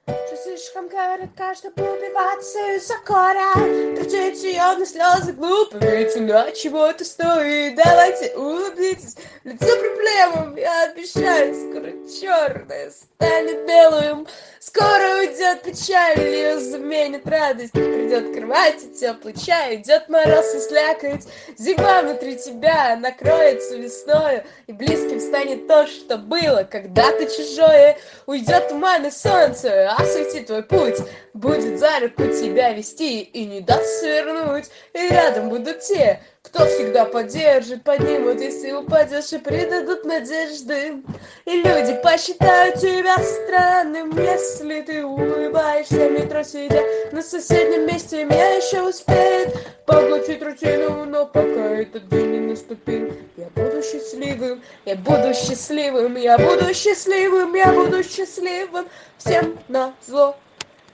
Что слишком коротка, чтобы убиваться из-за кора. Тратить ее на слезы глупо, ведь иначе чего-то стоит. Давайте улыбнитесь в лицо проблемам. Я обещаю, скоро черное станет белым. Скоро уйдет печаль, ее заменит радость. Придет кровать и теплый чай, идет мороз и слякоть. Зима внутри тебя накроется весною, и близким станет то, что было когда-то чужое. Уйдет туман и солнце, осветит твой путь, будет за руку тебя вести и не даст свернуть. И рядом будут те, кто всегда поддержит, поднимут, если упадешь, и придадут надежды. И люди посчитают тебя странным, если ты улыбаешься в метро, сидя на соседнем месте. Меня еще успеет поглотить рутину, но пока этот день не наступил, я буду счастливым, я буду счастливым, я буду счастливым, я буду счастливым, всем назло.